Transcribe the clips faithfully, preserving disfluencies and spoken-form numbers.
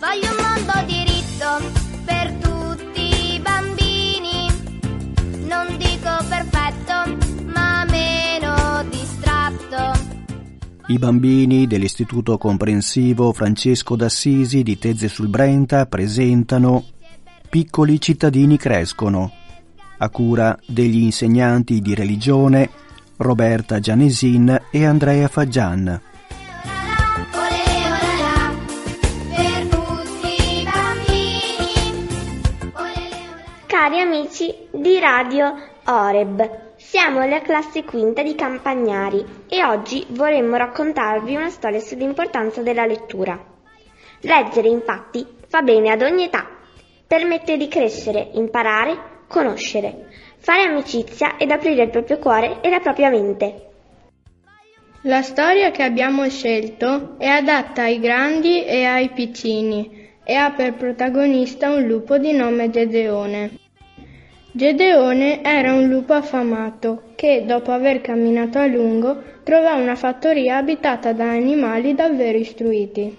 Voglio un mondo diritto per tutti i bambini, non dico perfetto, ma meno distratto. I bambini dell'Istituto Comprensivo Francesco d'Assisi di Tezze sul Brenta presentano Piccoli cittadini crescono, a cura degli insegnanti di religione Roberta Gianesin e Andrea Faggian. Cari amici di Radio Oreb, siamo la classe quinta di Campagnari e oggi vorremmo raccontarvi una storia sull'importanza della lettura. Leggere, infatti, fa bene ad ogni età, permette di crescere, imparare, conoscere, fare amicizia ed aprire il proprio cuore e la propria mente. La storia che abbiamo scelto è adatta ai grandi e ai piccini e ha per protagonista un lupo di nome Gedeone. Gedeone era un lupo affamato che, dopo aver camminato a lungo, trovò una fattoria abitata da animali davvero istruiti.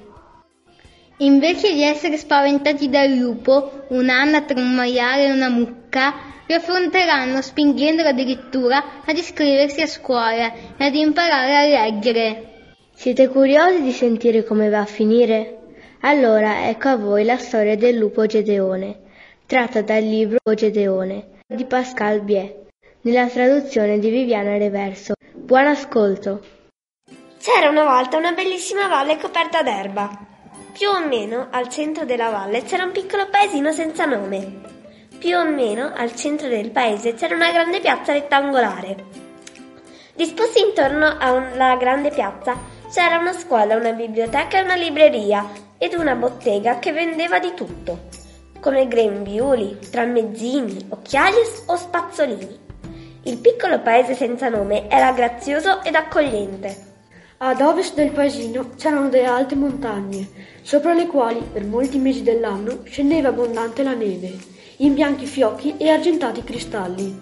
Invece di essere spaventati dal lupo, un'anatra, un maiale e una mucca lo affronteranno spingendolo addirittura ad iscriversi a scuola e ad imparare a leggere. Siete curiosi di sentire come va a finire? Allora ecco a voi la storia del lupo Gedeone, tratta dal libro Gedeone di Pascal Biet, nella traduzione di Viviana Reverso. Buon ascolto! C'era una volta una bellissima valle coperta d'erba. Più o meno al centro della valle c'era un piccolo paesino senza nome. Più o meno al centro del paese c'era una grande piazza rettangolare. Disposti intorno alla grande piazza c'era una scuola, una biblioteca e una libreria ed una bottega che vendeva di tutto, come grembiuli, tramezzini, occhiali o spazzolini. Il piccolo paese senza nome era grazioso ed accogliente. Ad ovest del paesino c'erano delle alte montagne, sopra le quali per molti mesi dell'anno scendeva abbondante la neve, in bianchi fiocchi e argentati cristalli.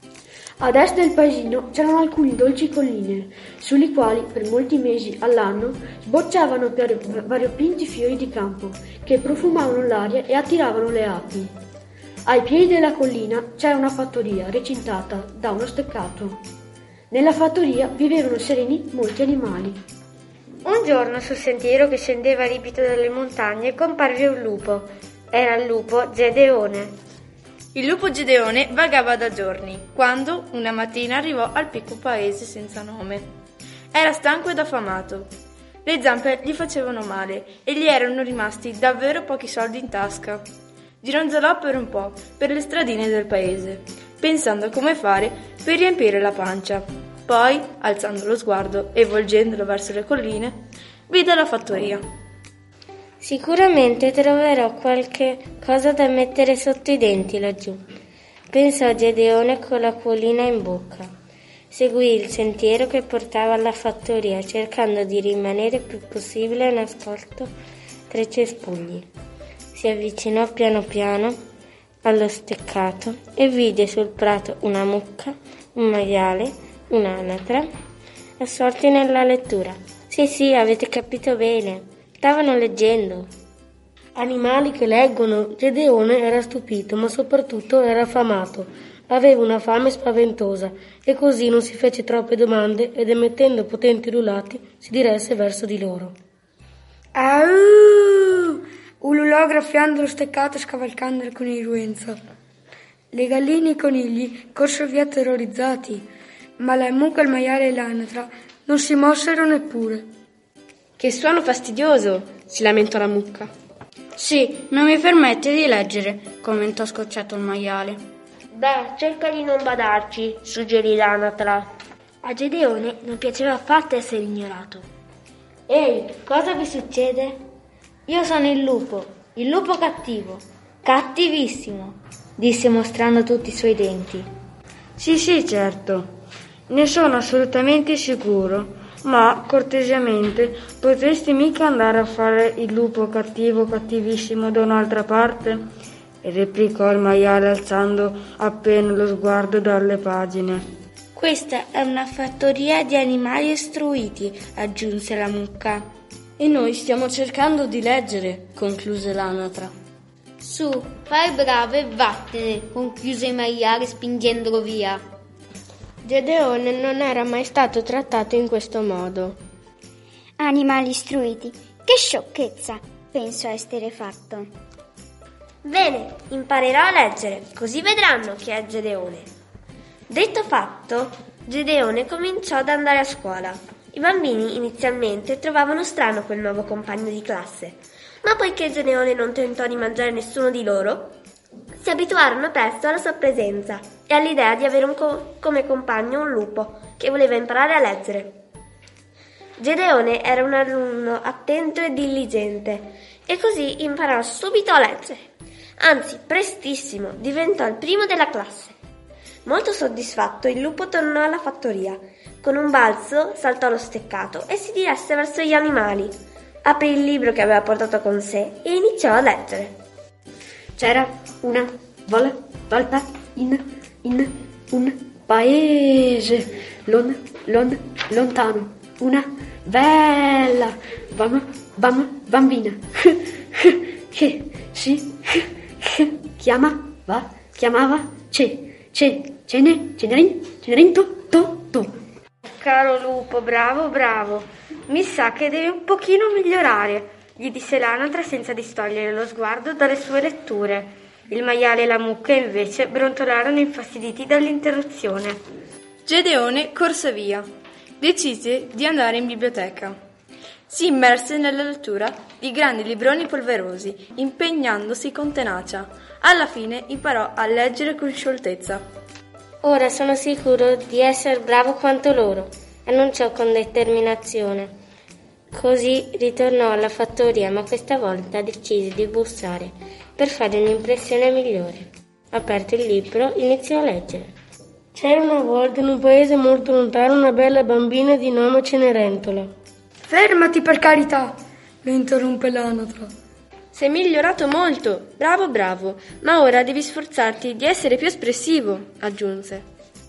Ad est del paesino c'erano alcune dolci colline, sulle quali per molti mesi all'anno sbocciavano variopinti fiori di campo che profumavano l'aria e attiravano le api. Ai piedi della collina c'era una fattoria recintata da uno steccato. Nella fattoria vivevano sereni molti animali. Un giorno sul sentiero che scendeva ripido dalle montagne comparve un lupo. Era il lupo Gedeone. Il lupo Gedeone vagava da giorni, quando una mattina arrivò al piccolo paese senza nome. Era stanco ed affamato. Le zampe gli facevano male e gli erano rimasti davvero pochi soldi in tasca. Gironzolò per un po' per le stradine del paese, pensando a come fare per riempire la pancia. Poi, alzando lo sguardo e volgendolo verso le colline, vide la fattoria. Sicuramente troverò qualche cosa da mettere sotto i denti laggiù, pensò Gedeone con l'acquolina in bocca. Seguì il sentiero che portava alla fattoria, cercando di rimanere il più possibile nascosto tra i cespugli. Si avvicinò piano piano allo steccato e vide sul prato una mucca, un maiale, un'anatra, assorti nella lettura. Sì, sì, avete capito bene. Stavano leggendo. Animali che leggono. Gedeone era stupito, ma soprattutto era affamato. Aveva una fame spaventosa e così non si fece troppe domande ed emettendo potenti ululati si diresse verso di loro. Auuu! Ululò graffiando lo steccato e scavalcando con irruenza. Le galline e i conigli corsero via terrorizzati, ma la mucca, il maiale e l'anatra non si mossero neppure. Che suono fastidioso, si lamentò la mucca. Sì, non mi permette di leggere, commentò scocciato il maiale. Beh, cerca di non badarci, suggerì l'anatra. A Gedeone non piaceva affatto essere ignorato. Ehi, cosa vi succede? Io sono il lupo, il lupo cattivo, cattivissimo, disse mostrando tutti i suoi denti. Sì, sì, certo, ne sono assolutamente sicuro. Ma, cortesemente, potresti mica andare a fare il lupo cattivo cattivissimo da un'altra parte? Replicò il maiale alzando appena lo sguardo dalle pagine. Questa è una fattoria di animali istruiti, aggiunse la mucca. E noi stiamo cercando di leggere, concluse l'anatra. Su, fai bravo e vattene, conchiuse il maiale spingendolo via. Gedeone non era mai stato trattato in questo modo. Animali istruiti, che sciocchezza, pensò essere fatto. Bene, imparerò a leggere, così vedranno chi è Gedeone. Detto fatto, Gedeone cominciò ad andare a scuola. I bambini inizialmente trovavano strano quel nuovo compagno di classe, ma poiché Gedeone non tentò di mangiare nessuno di loro, si abituarono presto alla sua presenza e all'idea di avere un co- come compagno un lupo che voleva imparare a leggere. Gedeone era un alunno attento e diligente e così imparò subito a leggere. Anzi, prestissimo, diventò il primo della classe. Molto soddisfatto, il lupo tornò alla fattoria. Con un balzo saltò lo steccato e si diresse verso gli animali. Aprì il libro che aveva portato con sé e iniziò a leggere. C'era una vol- volta in, in un paese lon, lon, lontano una bella bam, bam, bambina che si chiamava chiamava Ce, Ce, Cene, Cenerin, Cenerento, To, To. Caro lupo, bravo, bravo. Mi sa che devi un pochino migliorare, gli disse l'anatra senza distogliere lo sguardo dalle sue letture. Il maiale e la mucca invece brontolarono infastiditi dall'interruzione. Gedeone corse via. Decise di andare in biblioteca. Si immerse nella lettura di grandi libroni polverosi, impegnandosi con tenacia. Alla fine imparò a leggere con scioltezza. Ora sono sicuro di essere bravo quanto loro, annunciò con determinazione. Così ritornò alla fattoria, ma questa volta decise di bussare per fare un'impressione migliore. Aperto il libro, iniziò a leggere. C'era una volta in un paese molto lontano una bella bambina di nome Cenerentola. Fermati per carità, lo interrompe l'anatra. Sei migliorato molto, bravo bravo, ma ora devi sforzarti di essere più espressivo, aggiunse.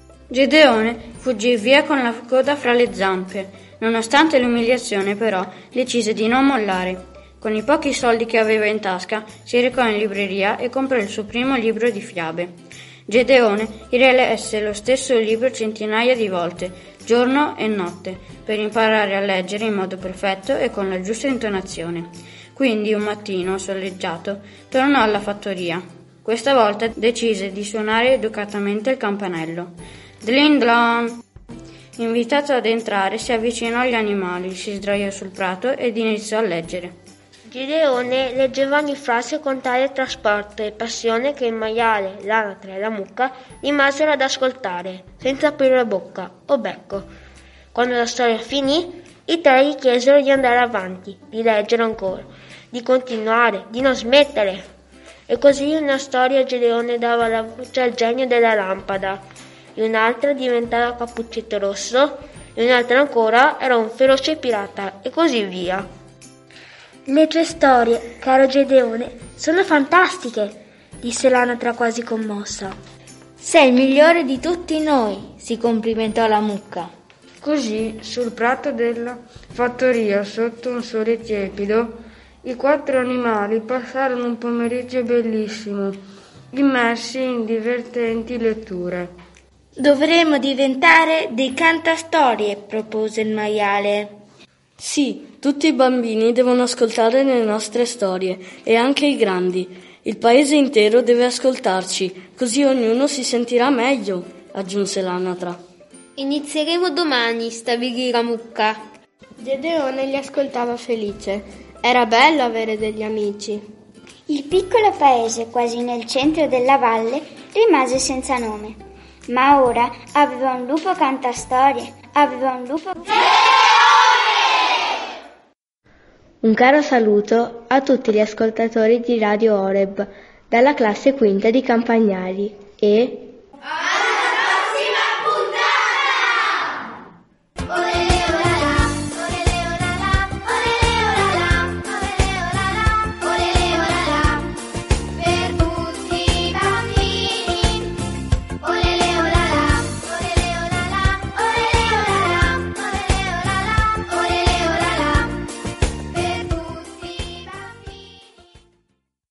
Gedeone fuggì via con la coda fra le zampe. Nonostante l'umiliazione, però, decise di non mollare. Con i pochi soldi che aveva in tasca, si recò in libreria e comprò il suo primo libro di fiabe. Gedeone rilesse lo stesso libro centinaia di volte, giorno e notte, per imparare a leggere in modo perfetto e con la giusta intonazione. Quindi un mattino, soleggiato, tornò alla fattoria. Questa volta decise di suonare educatamente il campanello. Dlin-dlon! Invitato ad entrare, si avvicinò agli animali, si sdraiò sul prato ed iniziò a leggere. Gedeone leggeva ogni frase con tale trasporto e passione che il maiale, l'anatra e la mucca rimasero ad ascoltare, senza aprire bocca o becco. Quando la storia finì, i tre gli chiesero di andare avanti, di leggere ancora, di continuare, di non smettere. E così una storia Gedeone dava la voce al genio della lampada, e un'altra diventava Cappuccetto Rosso, e un'altra ancora era un feroce pirata, e così via. Le tue storie, caro Gedeone, sono fantastiche, disse l'anatra quasi commossa. Sei il migliore di tutti noi, si complimentò la mucca. Così, sul prato della fattoria, sotto un sole tiepido, i quattro animali passarono un pomeriggio bellissimo, immersi in divertenti letture. Dovremmo diventare dei cantastorie, propose il maiale. Sì, tutti i bambini devono ascoltare le nostre storie, e anche i grandi. Il paese intero deve ascoltarci, così ognuno si sentirà meglio, aggiunse l'anatra. Inizieremo domani, stabilì la mucca. Gedeone li ascoltava felice. Era bello avere degli amici. Il piccolo paese, quasi nel centro della valle, rimase senza nome. Ma ora aveva un lupo cantastorie, aveva un lupo... Un caro saluto a tutti gli ascoltatori di Radio Oreb, dalla classe quinta di Campagnari e...